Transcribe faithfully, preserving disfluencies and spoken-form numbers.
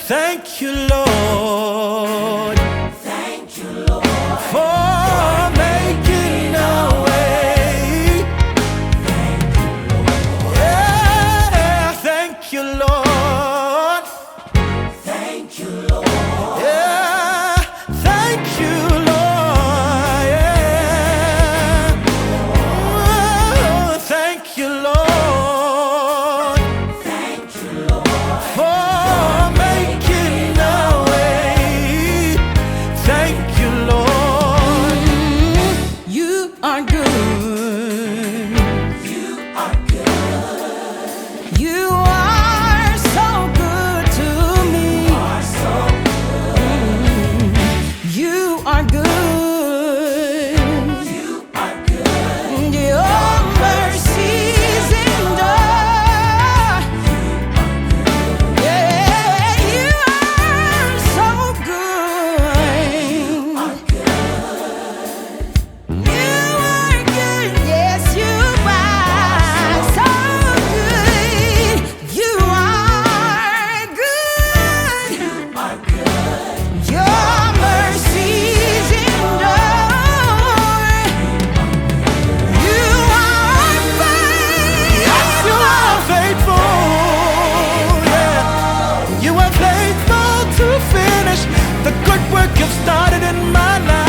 Thank you, Lord. Thank you, Lord. For making a way. Yeah, thank you, Lord. Thank you, Lord. Yeah, thank you, Lord. Yeah. Oh, thank you, Lord. Thank you, Lord. For making a way. Thank you, Lord. You are good. You are good. You are so good to me. You are so good. You are good. You are good. Your mercies endure. Yeah, you are so good. You are good. You are good. Yes, you are so good. You are good. You are good. Your mercies endure. You are Yes, you are faithful. faithful. Yeah, you are faithful to finish the good work you've started in my life.